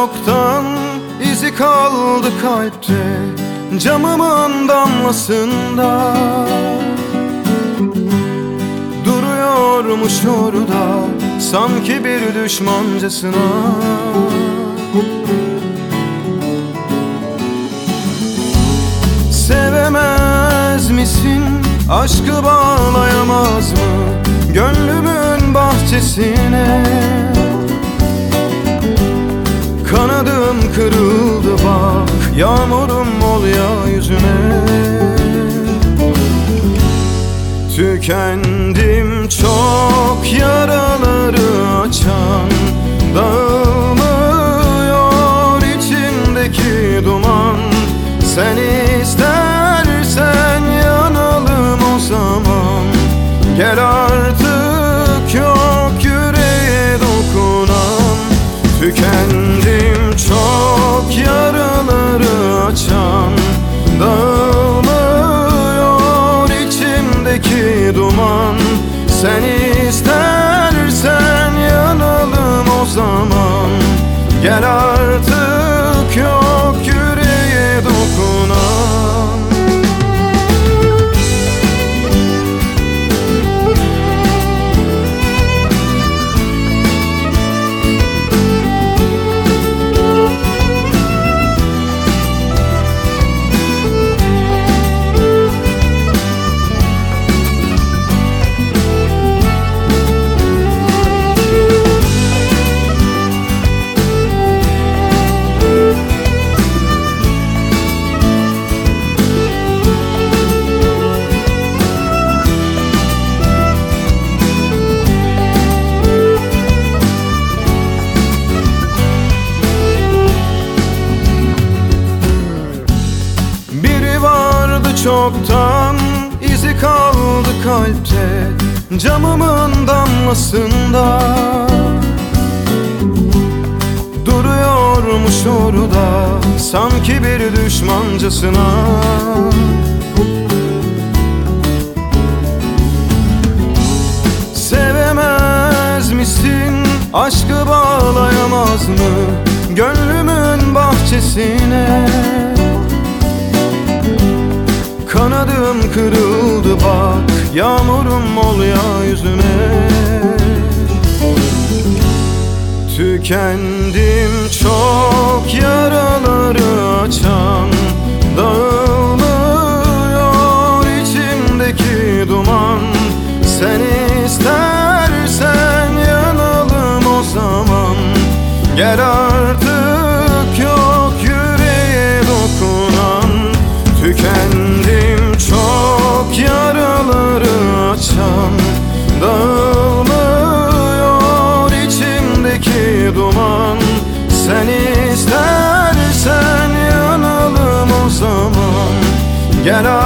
çoktan, izi kaldı kalpte, camımın damlasında. Duruyormuş orada, sanki bir düşmancasına. Sevemez misin, aşkı bağlayamaz mı gönlümün bahçesine? Kanadım kırıldı bak, yağmurum ol ya yüzüme. Tükendim çok, yaraları açan, dağılmıyor içimdeki duman. Sen istersen yanalım o zaman. Gel artık, yok yüreğe dokunan. Tükendim çok, yaraları açan, dağılmıyor içimdeki duman. Sen istersen yanalım o zaman. Gel artık, yok yüreğe dokunan. Çoktan, izi kaldı kalpte, camımın damlasında. Duruyormuş orada, sanki bir düşmancasına. Sevemez misin, aşkı bağlayamaz mı gönlümün bahçesine? Kanadım kırıldı bak, yağmurum ol ya yüzüme. Tükendim çok, yaraları açan, dağılmıyor içimdeki duman. Sen istersen yanalım o zaman. Gel artık, yok yüreğe dokunan. Tükendim çok, yaraları açan, dağılmıyor içimdeki duman. Sen istersen yanalım o zaman. Gel